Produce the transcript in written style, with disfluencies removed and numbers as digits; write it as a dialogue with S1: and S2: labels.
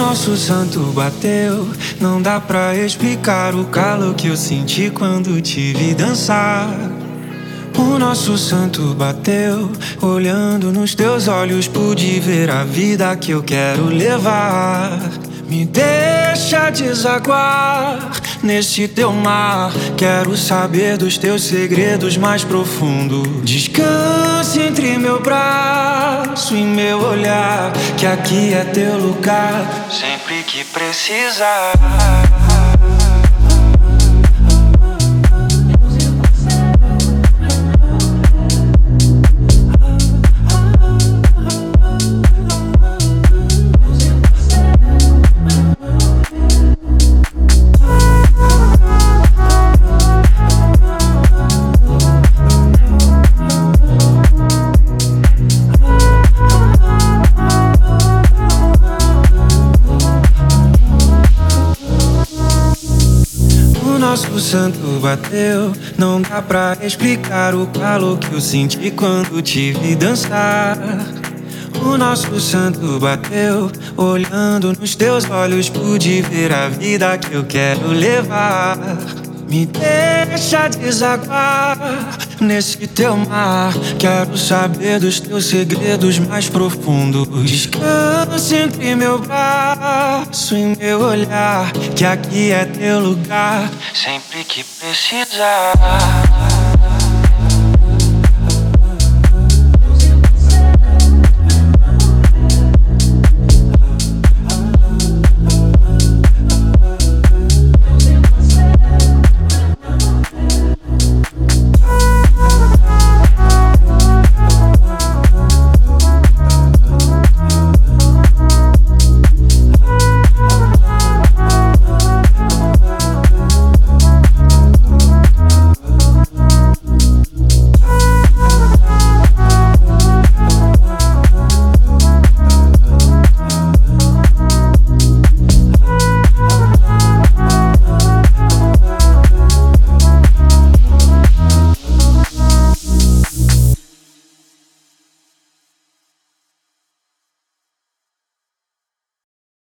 S1: nosso santo bateu. Não dá pra explicar o calor que eu senti quando te vi dançar. O nosso santo bateu. Olhando nos teus olhos pude ver a vida que eu quero levar. Me deixa desaguar nesse teu mar. Quero saber dos teus segredos mais profundos. Descanse entre meu braço e meu olhar, que aqui é teu lugar, sempre que precisar. Nosso santo bateu. Não dá pra explicar o calor que eu senti quando te vi dançar. O nosso santo bateu. Olhando nos teus olhos pude ver a vida que eu quero levar. Me deixa desaguar nesse teu mar. Quero saber dos teus segredos mais profundos. Descanse entre meu braço e meu olhar, que aqui é teu lugar, sempre que precisar.